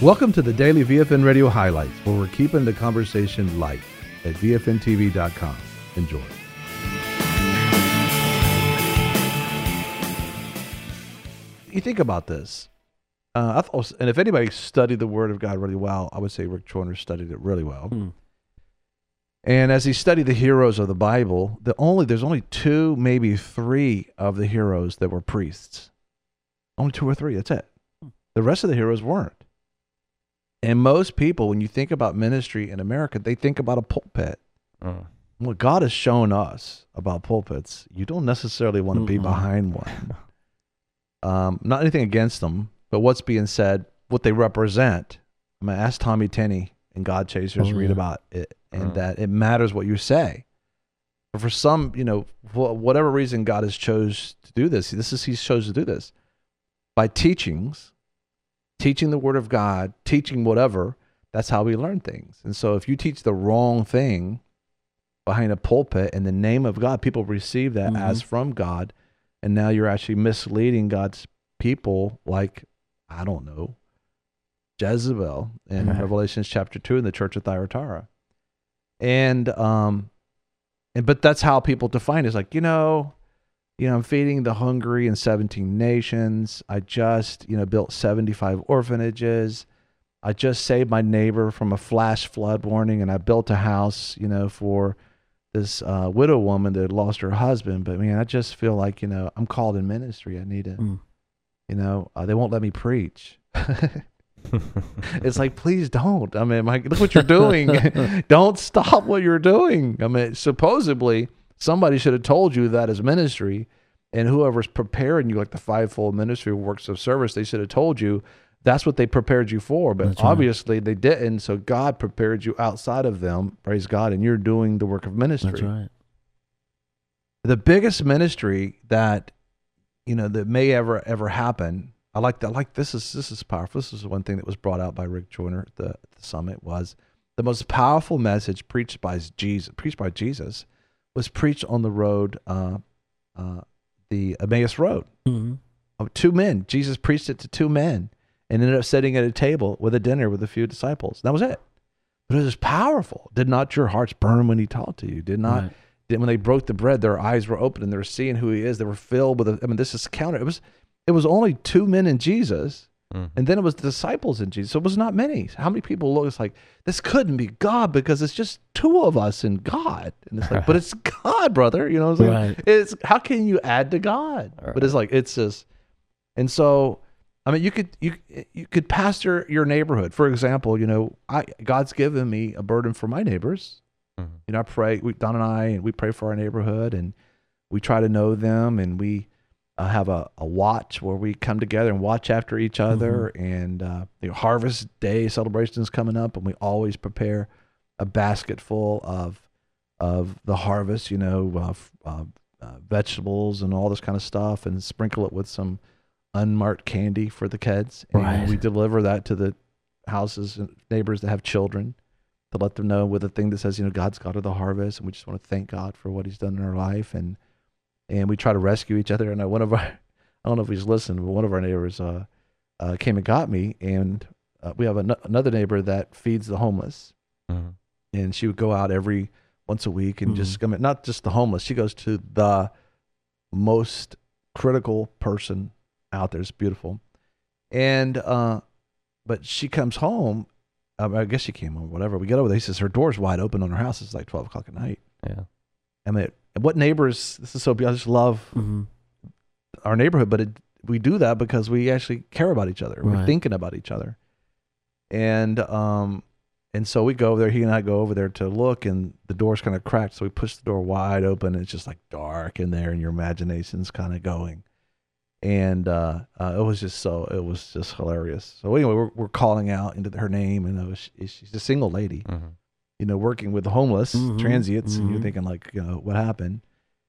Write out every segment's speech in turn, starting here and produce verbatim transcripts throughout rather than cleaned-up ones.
Welcome to the Daily V F N Radio Highlights, where we're keeping the conversation light at V F N T V dot com. Enjoy. You think about this. Uh, I thought, and if anybody studied the Word of God really well, I would say Rick Joyner studied it really well. Hmm. And as he studied the heroes of the Bible, the only there's only two, maybe three of the heroes that were priests. Only two or three. That's it. The rest of the heroes weren't. And most people, when you think about ministry in America, they think about a pulpit. Uh. What God has shown us about pulpits, you don't necessarily want to be mm-hmm. behind one. Um, not anything against them, but what's being said, what they represent. I'm going to ask Tommy Tenney and God Chasers oh, read yeah. about it, and uh. that it matters what you say. But for some, you know, for whatever reason God has chose to do this, this is He's chose to do this by teachings. Teaching the Word of God, teaching whatever, that's how we learn things. And so if you teach the wrong thing behind a pulpit in the name of God, people receive that mm-hmm. as from God, and now you're actually misleading God's people like, I don't know, Jezebel in mm-hmm. Revelations chapter two in the church of Thyatira. And, um, and but that's how people define it. It's like, you know, You know, I'm feeding the hungry in seventeen nations. I just, you know, built seventy-five orphanages. I just saved my neighbor from a flash flood warning, and I built a house, you know, for this uh, widow woman that had lost her husband. But, man, I just feel like, you know, I'm called in ministry. I need to, mm. you know, uh, they won't let me preach. It's like, please don't. I mean, like, look what you're doing. Don't stop what you're doing. I mean, supposedly, somebody should have told you that as ministry, and whoever's preparing you, like the fivefold ministry works of service, they should have told you that's what they prepared you for. But that's obviously right. they didn't, so God prepared you outside of them, praise God, and you're doing the work of ministry. That's right. The biggest ministry that, you know, that may ever, ever happen, I like that. Like this is this is powerful. This is one thing that was brought out by Rick Joyner at the, at the summit, was the most powerful message preached by Jesus, preached by Jesus, was preached on the road, uh, uh, the Emmaus Road. Mm-hmm. Of two men. Jesus preached it to two men and ended up sitting at a table with a dinner with a few disciples. That was it. But it was powerful. Did not your hearts burn when He talked to you? Did not, right. did, when they broke the bread, their eyes were open and they were seeing who He is. They were filled with, a, I mean, this is counter. It was, it was only two men and Jesus. Mm-hmm. And then it was the disciples in Jesus. So it was not many. How many people look? It's like, this couldn't be God because it's just two of us and God. And it's like, but it's God, brother. You know what I'm saying? Right. It's, how can you add to God? Right. But it's like, it's just, and so, I mean, you could, you, you could pastor your neighborhood. For example, you know, I, God's given me a burden for my neighbors. Mm-hmm. You know, I pray, we, Don and I, and we pray for our neighborhood, and we try to know them, and we, Uh, have a, a watch where we come together and watch after each other. Mm-hmm. And uh, the Harvest Day celebration is coming up, and we always prepare a basket full of of the harvest, you know, uh, uh, uh, vegetables and all this kind of stuff, and sprinkle it with some unmarked candy for the kids. And right. we deliver that to the houses and neighbors that have children, to let them know with a thing that says, you know, God's God of the harvest, and we just want to thank God for what He's done in our life. And And we try to rescue each other. And one of our, I don't know if he's listened, but one of our neighbors uh, uh, came and got me. And uh, we have an- another neighbor that feeds the homeless. Mm-hmm. And she would go out every once a week and mm-hmm. just, I mean, not just the homeless. She goes to the most critical person out there. It's beautiful. And, uh, but she comes home. Uh, I guess she came home, whatever. We get over there. He says her door's wide open on her house. It's like twelve o'clock at night. Yeah. I mean, what neighbors, this is so beautiful. I just love mm-hmm. our neighborhood, but it, we do that because we actually care about each other. Right. We're thinking about each other. And um, and so we go over there, he and I go over there to look, and the door's kind of cracked, so we push the door wide open, and it's just like dark in there, and your imagination's kind of going. And uh, uh, it was just so, it was just hilarious. So anyway, we're, we're calling out into her name, and it was, she's a single lady. Mm-hmm. You know, working with the homeless mm-hmm, transients, mm-hmm. and you're thinking like, you know, what happened?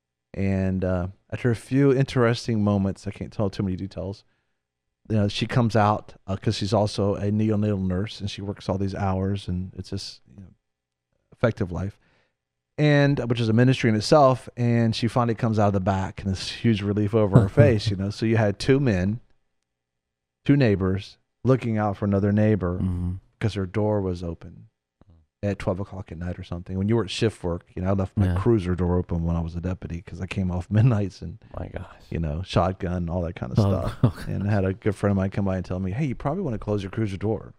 And uh, after a few interesting moments, I can't tell too many details, you know, she comes out because uh, she's also a neonatal nurse, and she works all these hours, and it's just, you know, effective life, and which is a ministry in itself. And she finally comes out of the back, and this huge relief over her face, you know. So you had two men, two neighbors, looking out for another neighbor Mm-hmm. because her door was open at twelve o'clock at night or something. When you were at shift work, you know, I left my Yeah. cruiser door open when I was a deputy because I came off midnights and, My gosh. you know, shotgun, all that kind of Oh, stuff. okay. And I had a good friend of mine come by and tell me, hey, you probably want to close your cruiser door.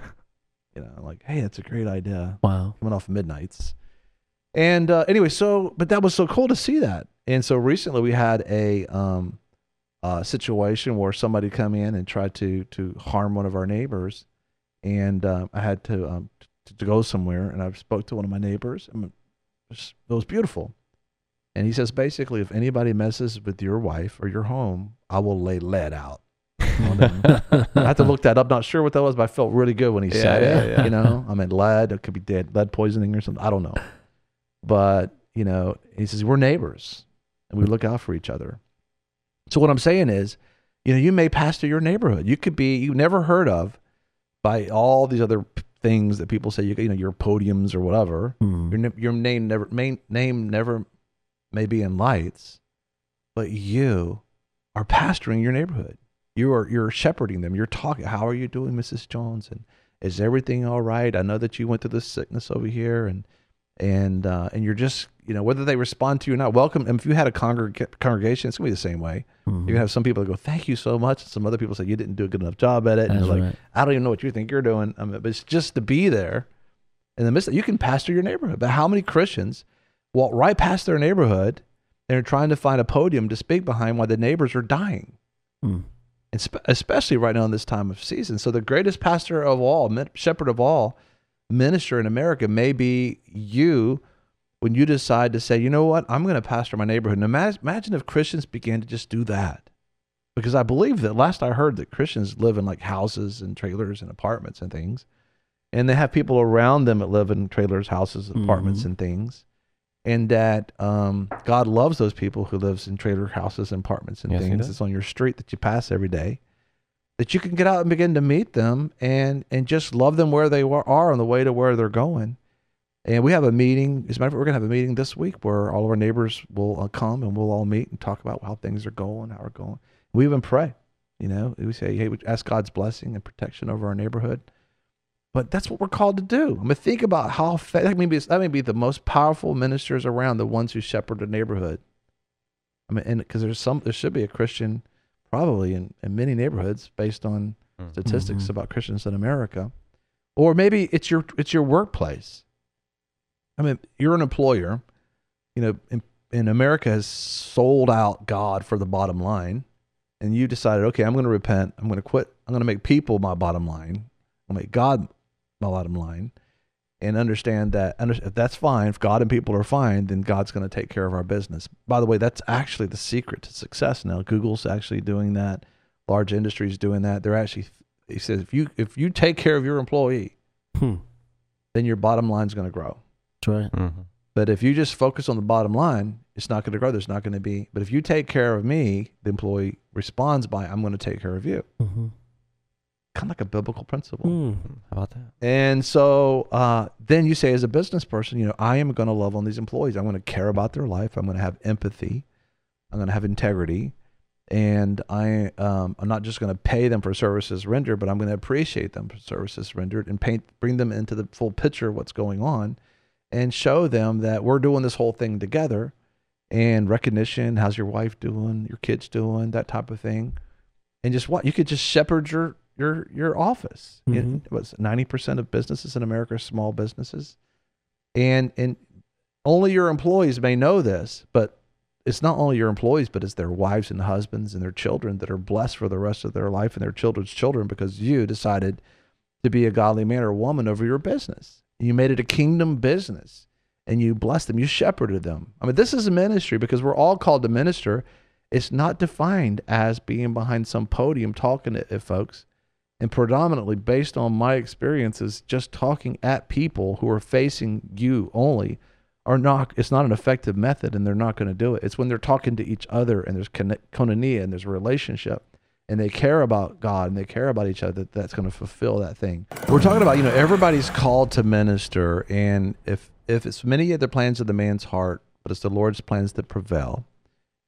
You know, I'm like, hey, that's a great idea. Wow. Coming off midnights. And uh, anyway, so, but that was so cool to see that. And so recently we had a um, uh, situation where somebody come in and tried to to harm one of our neighbors. And uh, I had to, um, to to go somewhere, and I spoke to one of my neighbors. And it was, it was beautiful. And he says, basically, if anybody messes with your wife or your home, I will lay lead out on them. I had to look that up. Not sure what that was, but I felt really good when he Yeah, said yeah, it. yeah. You know, I mean, lead. It could be dead lead poisoning or something. I don't know. But you know, he says we're neighbors and we look out for each other. So what I'm saying is, you know, you may pastor your neighborhood. You could be you never heard of by all these other p- things that people say. You you know, your podiums or whatever. Mm. Your ne- your name never main, name never may be in lights, but you are pastoring your neighborhood. You are you're shepherding them. You're talking. How are you doing, Missus Jones? And is everything all right? I know that you went through this sickness over here, and and uh, and you're just you know whether they respond to you or not. Welcome. And if you had a congreg- congregation, it's gonna be the same way. Mhm. You're gonna have some people that go, "Thank you so much," and some other people say you didn't do a good enough job at it, and That's you're like, right. "I don't even know what you think you're doing." I mean, but it's just to be there in the midst of, you can pastor your neighborhood. But how many Christians walk right past their neighborhood and are trying to find a podium to speak behind while the neighbors are dying? Mm. And spe- especially right now in this time of season. So the greatest pastor of all, min- shepherd of all, minister in America may be you when you decide to say, you know what, I'm going to pastor my neighborhood. And imagine, imagine if Christians began to just do that. Because I believe that last I heard that Christians live in like houses and trailers and apartments and things. And they have people around them that live in trailers, houses, apartments, Mhm. and things. And that um, God loves those people who lives in trailer houses and apartments and Yes, he things. does. It's on your street that you pass every day. That you can get out and begin to meet them and and just love them where they wa- are on the way to where they're going. And we have a meeting. As a matter of fact, we're going to have a meeting this week where all of our neighbors will uh, come and we'll all meet and talk about how things are going, how we're going. We even pray. You know, we say, hey, we ask God's blessing and protection over our neighborhood. But that's what wean called to do. I mean, think about how fa- that may be that may be the most powerful ministers around, the ones who shepherd a neighborhood. I mean, and because there's some, there should be a Christian probably in, in many neighborhoods based on Mm. statistics Mhm. about Christians in America, or maybe it's your it's your workplace. I mean, you're an employer. You know, in, in America has sold out God for the bottom line, and you decided, okay, I'm going to repent. I'm going to quit. I'm going to make people my bottom line. I'll make God my bottom line, and understand that under, if that's fine, if God and people are fine, then God's going to take care of our business. By the way, that's actually the secret to success now. Google's actually doing that. Large industries doing that. They're actually, he says, if you if you take care of your employee, Hmm. then your bottom line's going to grow. That's right. Mm-hmm. But if you just focus on the bottom line, it's not going to grow. There's not going to be. But if you take care of me, the employee responds by, I'm going to take care of you. Mm-hmm. Kind of like a biblical principle. Mm. How about that? And so uh, then you say, as a business person, you know, I am going to love on these employees. I'm going to care about their life. I'm going to have empathy. I'm going to have integrity. And I, um, I'm not just going to pay them for services rendered, but I'm going to appreciate them for services rendered and paint, bring them into the full picture of what's going on and show them that we're doing this whole thing together. And recognition, how's your wife doing, your kids doing, that type of thing. And just what, you could just shepherd your your your office. You know, Mhm. what's ninety percent of businesses in America are small businesses. And and only your employees may know this, but it's not only your employees, but it's their wives and husbands and their children that are blessed for the rest of their life and their children's children because you decided to be a godly man or woman over your business. You made it a kingdom business and you blessed them. You shepherded them. I mean, this is a ministry because we're all called to minister. It's not defined as being behind some podium talking to folks. And predominantly based on my experiences, just talking at people who are facing you only are not, it's not an effective method and they're not going to do it. It's when they're talking to each other and there's koinonia and there's a relationship and they care about God and they care about each other, that that's going to fulfill that thing. We're talking about, you know, everybody's called to minister, and if if it's many of the plans of the man's heart, but it's the Lord's plans that prevail,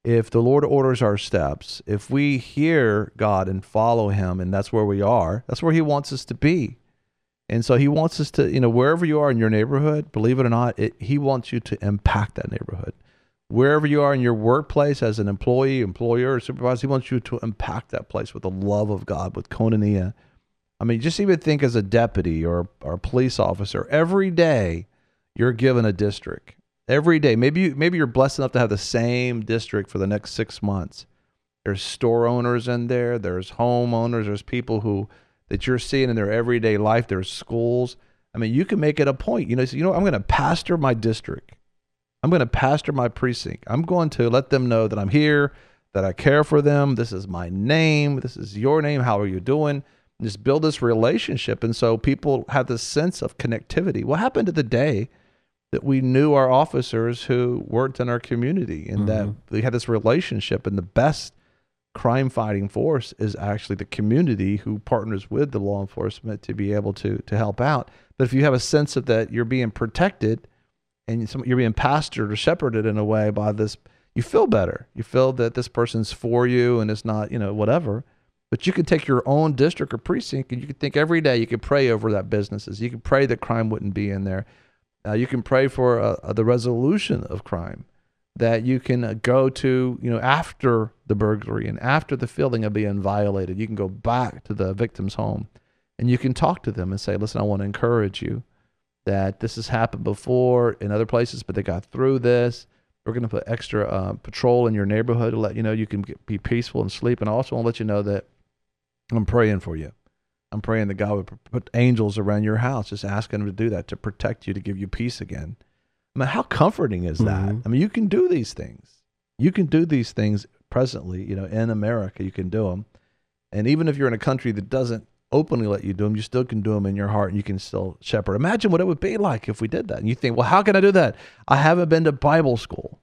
if the Lord orders our steps, if we hear God and follow him, and that's where we are, that's where he wants us to be. And so he wants us to, you know, wherever you are in your neighborhood, believe it or not, it, he wants you to impact that neighborhood. Wherever you are in your workplace as an employee, employer, or supervisor, he wants you to impact that place with the love of God, with koinonia. I mean, just even think as a deputy or, or a police officer, every day you're given a district. Every day. Maybe, you, maybe you're blessed enough to have the same district for the next six months. There's store owners in there. There's homeowners. There's people who that you're seeing in their everyday life. There's schools. I mean, you can make it a point. You know, so, you know, I'm going to pastor my district. I'm going to pastor my precinct. I'm going to let them know that I'm here, that I care for them. This is my name. This is your name. How are you doing? And just build this relationship. And so people have this sense of connectivity. What happened to the day that we knew our officers who worked in our community and mm-hmm. that we had this relationship? And the best crime fighting force is actually the community who partners with the law enforcement to be able to, to help out. But if you have a sense of that you're being protected, and you're being pastored or shepherded in a way by this, you feel better. You feel that this person's for you and it's not, you know, whatever. But you can take your own district or precinct and you can think every day you can pray over that businesses. You can pray that crime wouldn't be in there. Uh, you can pray for uh, the resolution of crime, that you can uh, go to, you know, after the burglary and after the feeling of being violated. You can go back to the victim's home and you can talk to them and say, listen, I want to encourage you that this has happened before in other places, but they got through this. We're going to put extra uh, patrol in your neighborhood to let you know you can get, be peaceful and sleep. And I also want to let you know that I'm praying for you. I'm praying that God would put angels around your house, just asking him to do that, to protect you, to give you peace again. I mean, how comforting is that? Mm-hmm. I mean, you can do these things. You can do these things presently, you know, in America, you can do them. And even if you're in a country that doesn't openly let you do them, you still can do them in your heart and you can still shepherd. Imagine what it would be like if we did that. And you think, well, how can I do that? I haven't been to Bible school.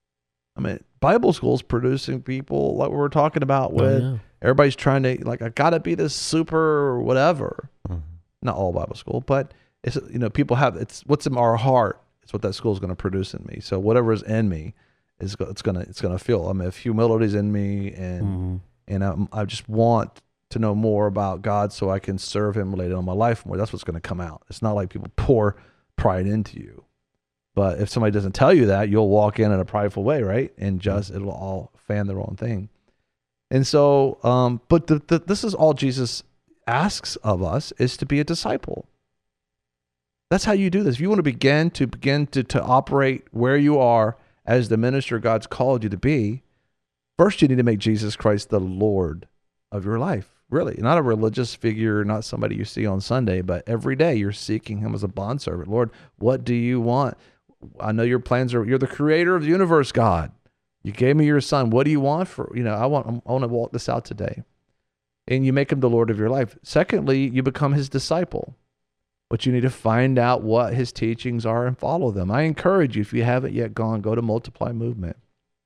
I mean, Bible school is producing people like we were talking about with oh, yeah. everybody's trying to, like, I got to be this super whatever. Mm-hmm. Not all Bible school, but it's, you know, people have, it's what's in our heart. It's what that school is going to produce in me. So whatever is in me is it's going to, it's going to feel, I mean, if humility is in me and, mm-hmm. and I, I just want to know more about God so I can serve him later on my life more. That's what's going to come out. It's not like people pour pride into you. But if somebody doesn't tell you that, you'll walk in in a prideful way, right? And just, it'll all fan the wrong thing. And so, um, but the, the, this is all Jesus asks of us, is to be a disciple. That's how you do this. If you want to begin to begin to, to operate where you are as the minister God's called you to be, first you need to make Jesus Christ the Lord of your life. Really, not a religious figure, not somebody you see on Sunday, but every day you're seeking him as a bondservant. Lord, what do you want? I know your plans are, you're the creator of the universe, God. You gave me your son. What do you want for, you know, I want, I want to walk this out today. And you make him the Lord of your life. Secondly, you become his disciple. But you need to find out what his teachings are and follow them. I encourage you, if you haven't yet gone, go to Multiply Movement.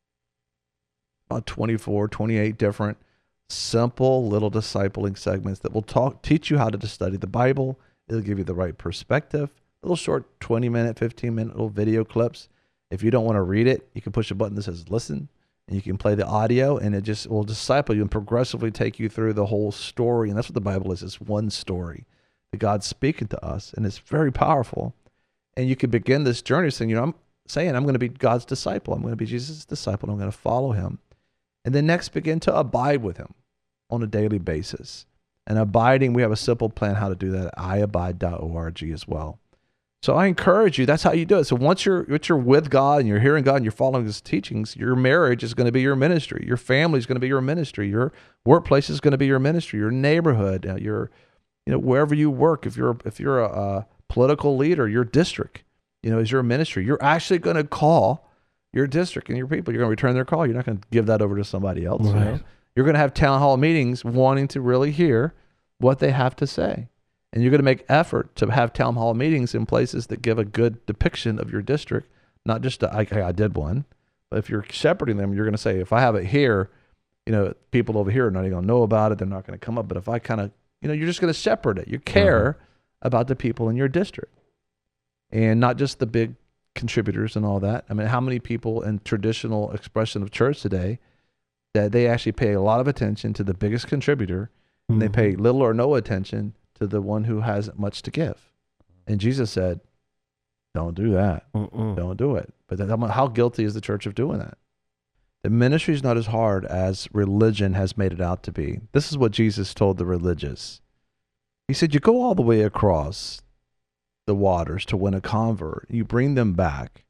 About twenty-four, twenty-eight different simple little discipling segments that will talk, teach you how to study the Bible. It'll give you the right perspective. Little short twenty minute, fifteen minute little video clips. If you don't want to read it, you can push a button that says listen, and you can play the audio, and it just will disciple you and progressively take you through the whole story. And that's what the Bible is. It's one story that God's speaking to us, and it's very powerful. And you can begin this journey saying, you know, I'm saying I'm going to be God's disciple. I'm going to be Jesus' disciple. And I'm going to follow him. And then next, begin to abide with him on a daily basis. And abiding, we have a simple plan how to do that at i abide dot org as well. So I encourage you, that's how you do it. So once you're, once you're with God and you're hearing God and you're following his teachings, your marriage is going to be your ministry. Your family is going to be your ministry. Your workplace is going to be your ministry. Your neighborhood, uh, your, you know, wherever you work, if you're, if you're a, a political leader, your district, you know, is your ministry. You're actually going to call your district and your people. You're going to return their call. You're not going to give that over to somebody else. Right. You know? You're going to have town hall meetings wanting to really hear what they have to say. And you're going to make effort to have town hall meetings in places that give a good depiction of your district, not just a, I, I did one, but if you're shepherding them, you're going to say, if I have it here, you know, people over here are not even going to know about it. They're not going to come up. But if I kind of, you know, you're just going to shepherd it. You care uh-huh. about the people in your district and not just the big contributors and all that. I mean, how many people in traditional expression of church today that they actually pay a lot of attention to the biggest contributor, and mm-hmm. they pay little or no attention to the one who hasn't much to give. And Jesus said, don't do that. Mm-mm. Don't do it. But then, how guilty is the church of doing that? The ministry is not as hard as religion has made it out to be. This is what Jesus told the religious. He said, you go all the way across the waters to win a convert. You bring them back.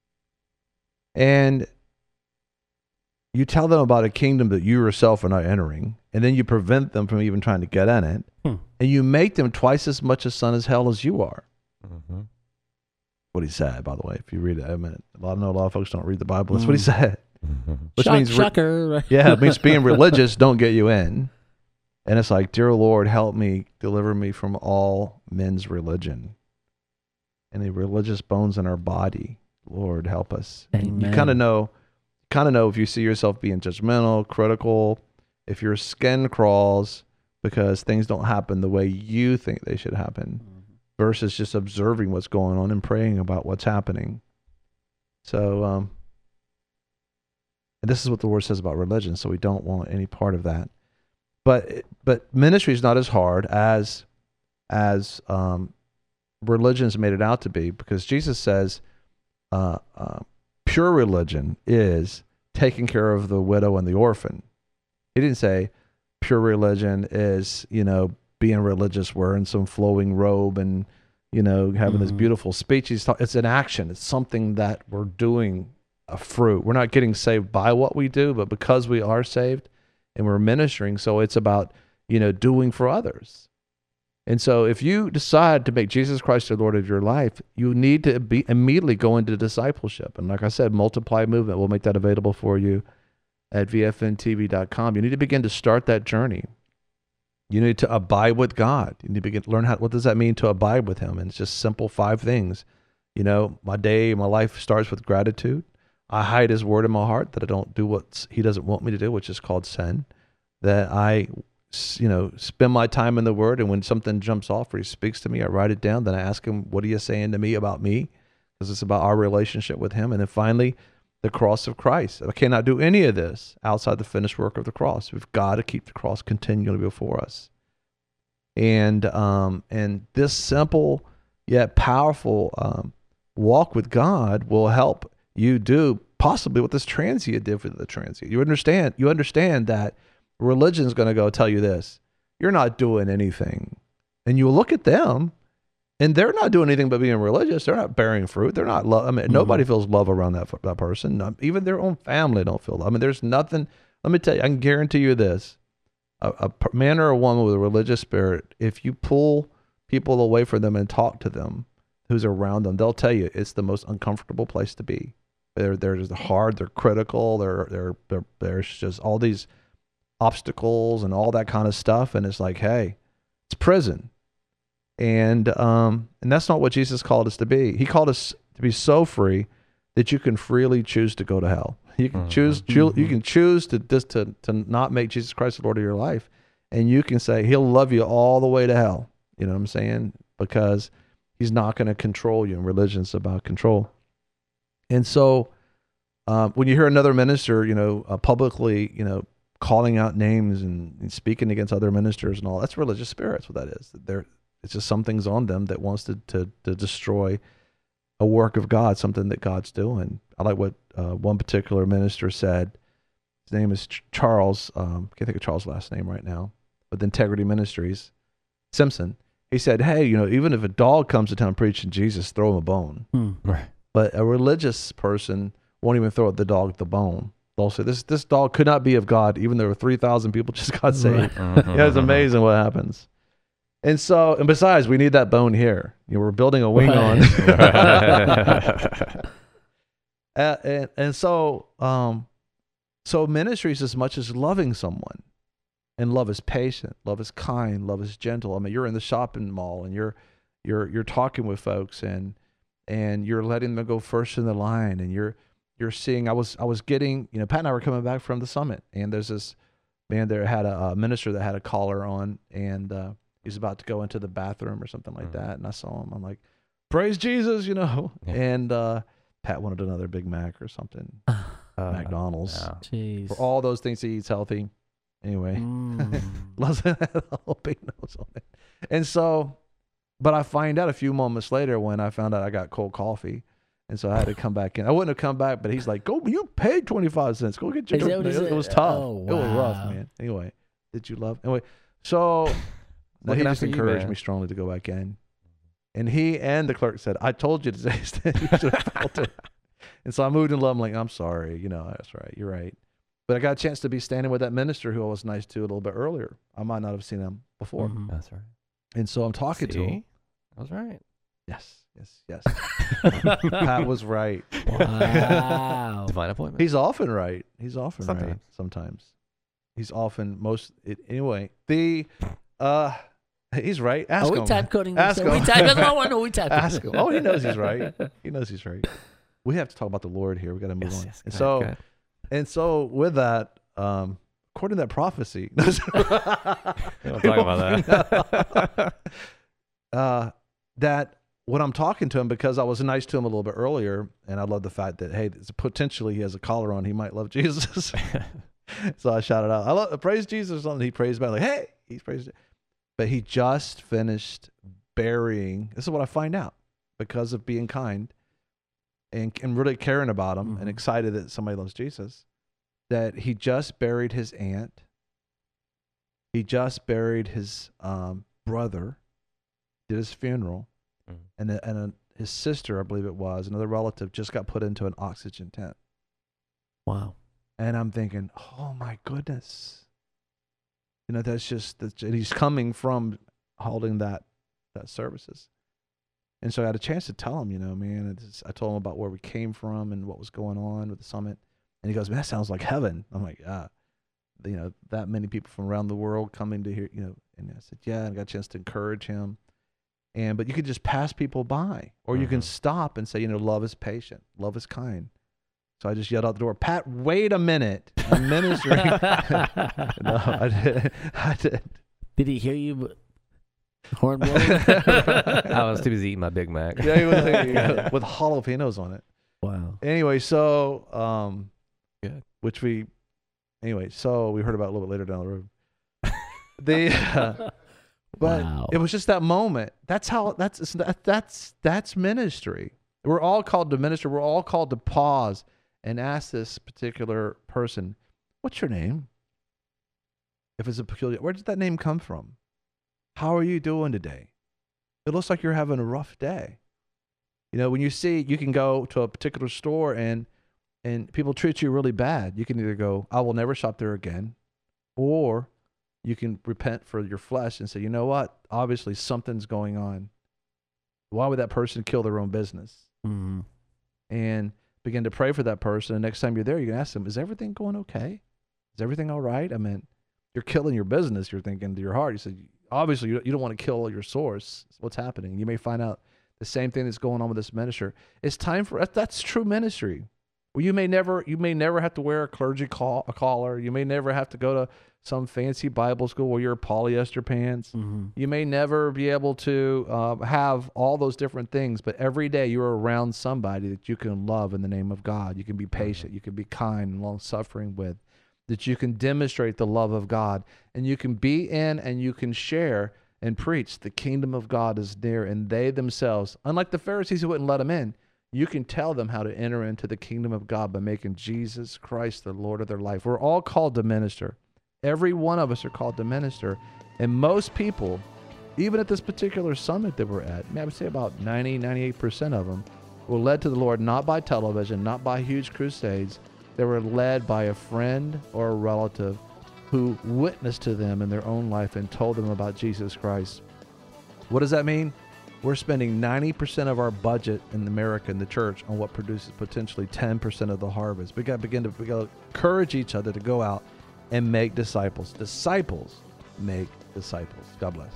And you tell them about a kingdom that you yourself are not entering. And then you prevent them from even trying to get in it. Hmm. And you make them twice as much a son of hell as you are. Mm-hmm. What he said, by the way, if you read it, I mean, a lot, I know a lot of folks don't read the Bible. That's mm. what he said. Mm-hmm. Which Shock, means, shocker. yeah, it means being religious don't get you in. And it's like, dear Lord, help me, deliver me from all men's religion. Any religious bones in our body, Lord, help us. Amen. You kind of know, kind of know if you see yourself being judgmental, critical, if your skin crawls because things don't happen the way you think they should happen. Mm-hmm. Versus just observing what's going on and praying about what's happening. So, um, and this is what the Lord says about religion, so we don't want any part of that. But but ministry is not as hard as as um, religion's made it out to be, because Jesus says uh, uh, pure religion is taking care of the widow and the orphan. He didn't say pure religion is, you know, being religious, wearing some flowing robe and, you know, having mm-hmm. this beautiful speech. He's talk, it's an action. It's something that we're doing, a fruit. We're not getting saved by what we do, but because we are saved and we're ministering. So it's about, you know, doing for others. And so if you decide to make Jesus Christ the Lord of your life, you need to be immediately go into discipleship. And like I said, Multiply Movement, we'll make that available for you at V F N T V dot com. You need to begin to start that journey. You need to abide with God. You need to begin to learn how, what does that mean to abide with him? And it's just simple five things. You know, my day, my life starts with gratitude. I hide his word in my heart that I don't do what he doesn't want me to do, which is called sin. That I, you know, spend my time in the word. And when something jumps off or he speaks to me, I write it down. Then I ask him, what are you saying to me about me? Because it's about our relationship with him. And then finally, the cross of Christ. I cannot do any of this outside the finished work of the cross. We've got to keep the cross continually before us. And um, and this simple yet powerful um, walk with God will help you do possibly what this transient did for the transient. You understand? You understand that religion is going to go tell you this: you're not doing anything, and you look at them. And they're not doing anything but being religious. They're not bearing fruit. They're not love. I mean, mm-hmm. nobody feels love around that that person. Not, even their own family don't feel love. I mean, there's nothing. Let me tell you, I can guarantee you this: a, a man or a woman with a religious spirit, if you pull people away from them and talk to them, who's around them, they'll tell you it's the most uncomfortable place to be. They're they're just hard. They're critical. They're they're, they're there's just all these obstacles and all that kind of stuff. And it's like, hey, it's prison. And um, and that's not what Jesus called us to be. He called us to be so free that you can freely choose to go to hell. You can mm-hmm. choose, choo- you can choose to just to to not make Jesus Christ the Lord of your life, and you can say He'll love you all the way to hell. You know what I'm saying? Because He's not going to control you, and religion's about control. And so, um, when you hear another minister, you know, uh, publicly, you know, calling out names and, and speaking against other ministers and all, that's religious spirits. What that is, they're It's just something's on them that wants to, to to destroy a work of God, something that God's doing. I like what uh, one particular minister said. His name is Ch- Charles. Um, I can't think of Charles' last name right now. With Integrity Ministries, Simpson. He said, "Hey, you know, even if a dog comes to town preaching Jesus, throw him a bone. Hmm. Right. But a religious person won't even throw the dog the bone. They'll say this this dog could not be of God, even though three thousand people just got saved. Right. Yeah, it's amazing what happens." And so, and besides, we need that bone here. You know, we're building a wing right. on. uh, and, and so, um, so ministry is as much as loving someone, and love is patient, love is kind, love is gentle. I mean, you're in the shopping mall and you're, you're, you're talking with folks and, and you're letting them go first in the line, and you're, you're seeing. I was, I was getting, you know, Pat and I were coming back from the summit, and there's this man there had a, a minister that had a collar on, and uh, he's about to go into the bathroom or something like mm. that. And I saw him. I'm like, praise Jesus, you know. Yeah. And uh, Pat wanted another Big Mac or something. Uh, McDonald's. no. Jeez. For all those things he eats healthy. Anyway. Mm. Loves it. A whole big nose on it. And so, but I find out a few moments later when I found out I got cold coffee. And so I had to come back in. I wouldn't have come back, but he's like, "Go, you paid twenty-five cents. Go get your." Is that what he it, said? it was tough. Oh, It was rough, wow. man. Anyway, did you love? Anyway, so no, he Looking just after you, encouraged man. me strongly to go back in. And he and the clerk said, "I told you to taste it. You should have felt it." And so I moved in love. I'm like, "I'm sorry. You know, that's right. You're right." But I got a chance to be standing with that minister who I was nice to a little bit earlier. I might not have seen him before. Mhm. That's right. And so I'm talking to him. See? I was right. Yes, yes, yes. Pat was right. Wow. Divine appointment. He's often right. He's often right. Sometimes. Sometimes. He's often most. It, anyway, the uh, he's right. Ask Are we him. type coding? Ask this? Are we him. type, that's what I want to know. We type Ask him. Oh, he knows he's right. He knows he's right. We have to talk about the Lord here. We got to move Yes, on. yes, and go so, ahead, and so with that, um, according to that prophecy, We don't talk about that. uh, that when I'm talking to him, because I was nice to him a little bit earlier, and I love the fact that hey, potentially he has a collar on, he might love Jesus. So I shouted out, "I love praise Jesus!" or something. He praised back like, "Hey, he's praised it." But he just finished burying. This is what I find out because of being kind and and really caring about him Mhm. and excited that somebody loves Jesus. That he just buried his aunt. He just buried his um, brother. Did his funeral. Mm. And a, and a, his sister, I believe it was, another relative, just got put into an oxygen tent. Wow. And I'm thinking, oh my goodness, you know, that's just that's, and he's coming from holding that that services. And so I had a chance to tell him, you know, man, it's, I told him about where we came from and what was going on with the summit. And he goes, "Man, that sounds like heaven." I'm like, "Yeah, you know, that many people from around the world coming to hear, you know." And I said, "Yeah," and I got a chance to encourage him. And but you could just pass people by, or you can Mhm. stop and say, you know, love is patient, love is kind. So I just yelled out the door, "Pat, wait a minute, I'm ministering." No, I did. I did. Did he hear you? b- Horn blowing? I was too busy eating my Big Mac. Yeah, he was like, with jalapenos on it. Wow. Anyway, so um, Good. which we, anyway, so we heard about a little bit later down the road. The, uh, but Wow. it was just that moment. That's how. That's that, that's that's ministry. We're all called to minister. We're all called to pause and ask this particular person, "What's your name?" If it's a peculiar, where did that name come from? How are you doing today? It looks like you're having a rough day. You know, when you see, you can go to a particular store and and people treat you really bad. You can either go, "I will never shop there again," or you can repent for your flesh and say, "You know what? Obviously something's going on. Why would that person kill their own business?" Mhm. And begin to pray for that person. And next time you're there, you can ask them, "Is everything going okay? Is everything all right?" I mean, you're killing your business. You're thinking to your heart. You said, obviously, you you don't want to kill your source. What's happening? You may find out the same thing that's going on with this minister. It's time for that's true ministry. Well, you may never you may never have to wear a clergy call, a collar. You may never have to go to some fancy Bible school where you're polyester pants. Mhm. You may never be able to uh, have all those different things, but every day you're around somebody that you can love in the name of God. You can be patient. You can be kind and long suffering with. That you can demonstrate the love of God, and you can be in and you can share and preach the kingdom of God is near, and they themselves, unlike the Pharisees who wouldn't let them in, you can tell them how to enter into the kingdom of God by making Jesus Christ the Lord of their life. We're all called to minister. Every one of us are called to minister, and most people, even at this particular summit that we're at, I would say about ninety, ninety-eight percent of them were led to the Lord not by television, not by huge crusades. They were led by a friend or a relative who witnessed to them in their own life and told them about Jesus Christ. What does that mean? We're spending ninety percent of our budget in America in the church on what produces potentially ten percent of the harvest. We got to begin to, we got to encourage each other to go out and make disciples. Disciples make disciples. God bless.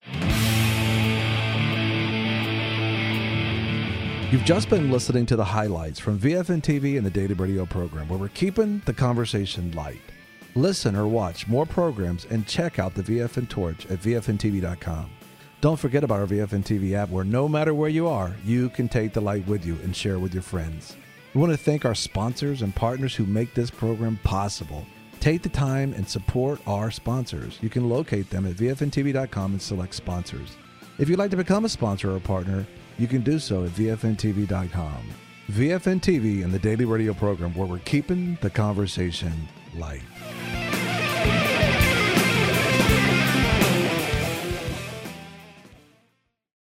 You've just been listening to the highlights from V F N T V and the Daily Radio program, where we're keeping the conversation light. Listen or watch more programs and check out the V F N Torch at V F N T V dot com. Don't forget about our V F N T V app, where no matter where you are, you can take the light with you and share with your friends. We want to thank our sponsors and partners who make this program possible. Take the time and support our sponsors. You can locate them at V F N T V dot com and select sponsors. If you'd like to become a sponsor or a partner, you can do so at V F N T V dot com. V F N T V and the daily radio program where we're keeping the conversation light.